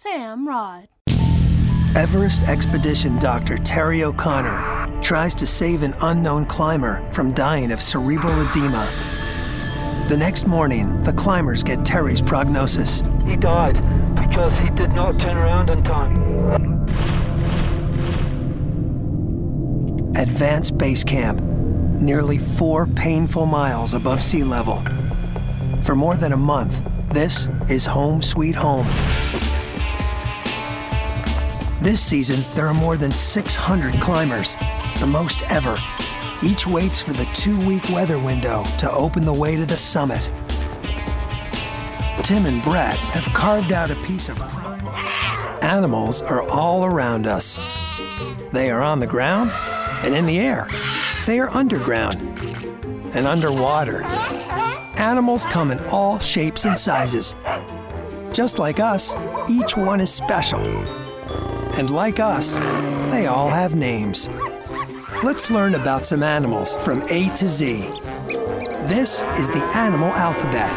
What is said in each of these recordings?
Sam Rod. Everest expedition doctor Terry O'Connor tries to save an unknown climber from dying of cerebral edema. The next morning, the climbers get Terry's prognosis. He died because he did not turn around in time. Advanced Base Camp, nearly 4 painful miles above sea level. For more than a month, this is home sweet home. This season, there are more than 600 climbers, the most ever. Each waits for the 2-week weather window to open the way to the summit. Tim and Brett have carved out a piece of prime. Animals are all around us. They are on the ground and in the air. They are underground and underwater. Animals come in all shapes and sizes. Just like us, each one is special. And like us, they all have names. Let's learn about some animals from A to Z. This is the animal alphabet.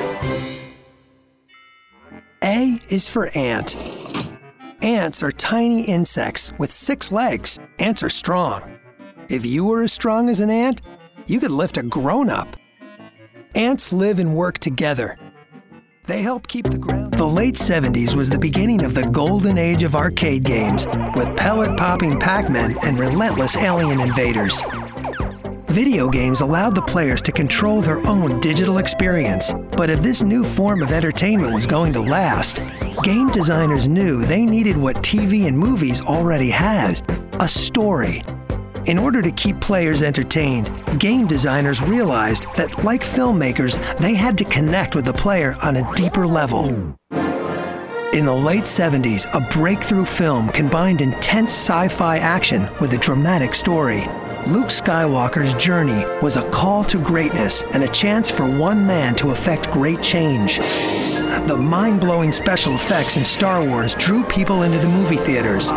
A is for ant. Ants are tiny insects with 6 legs. Ants are strong. If you were as strong as an ant, you could lift a grown-up. Ants live and work together. They help keep the ground. The late 70s was the beginning of the golden age of arcade games, with pellet-popping Pac-Men and relentless alien invaders. Video games allowed the players to control their own digital experience. But if this new form of entertainment was going to last, game designers knew they needed what TV and movies already had: a story. In order to keep players entertained, game designers realized that, like filmmakers, they had to connect with the player on a deeper level. In the late 70s, a breakthrough film combined intense sci-fi action with a dramatic story. Luke Skywalker's journey was a call to greatness and a chance for one man to effect great change. The mind-blowing special effects in Star Wars drew people into the movie theaters.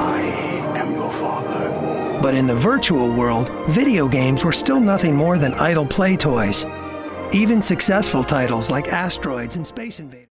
But in the virtual world, video games were still nothing more than idle play toys. Even successful titles like Asteroids and Space Invaders